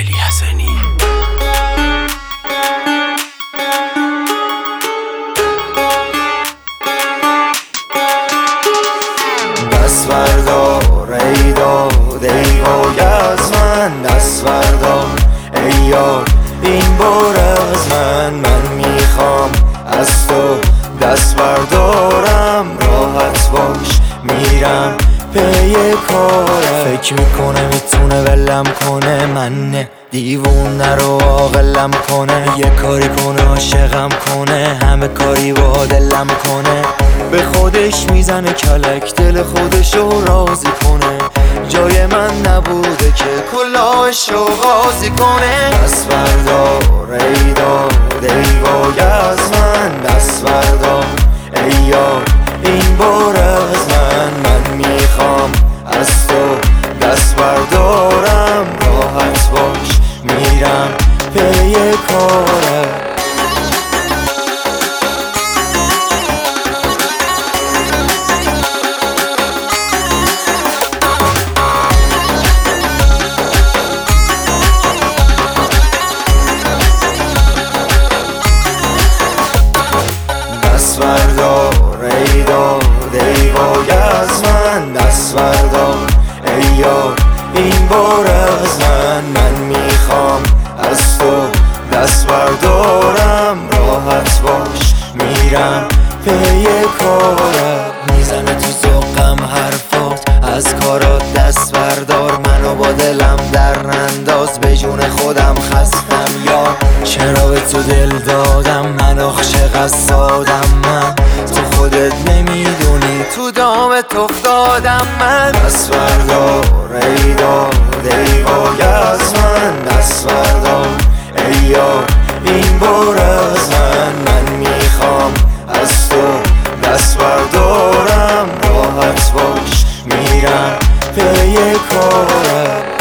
علی حسنی. دست بردار ای داد ای وای از من، دست بردار ای یار این بار از من میخوام از تو دست بردارم، راحت باش میرم پی کارم. فکر میکنه میتونه ولم کنه، من دیوونه رو عاقلم کنه، یه کاری کنه عاشقم کنه، همه کاری با دلم کنه، به خودش میزنه کلک دل خودشو راضی کنه، جای من نبوده که کلاهشو غازی کنه. دست بردار ای داد ای وای از من، دست بردار ای یار این بار از من میخوام از تو دست بردارم، راحت باش میرم پی کارم. دست بردار ای داد ای وای از من، دست بردار ای یار این بار از من میخوام از تو دست بردارم، راحت باش میرم پی کارم. میزنه تو ذوقم حرفات، از کارات دست بردار، منو با دلم در ننداز، به جون خودم خستم یا چرا به تو دل دادم، من آخ چقدر سادم، من تو خودت نمیدونی تو دامت افتادم من. دست بردار ای داد ای وای از من، دست بردار ای یار این بار از من میخوام از تو دست بردارم، راحت باش میرم پی کارم.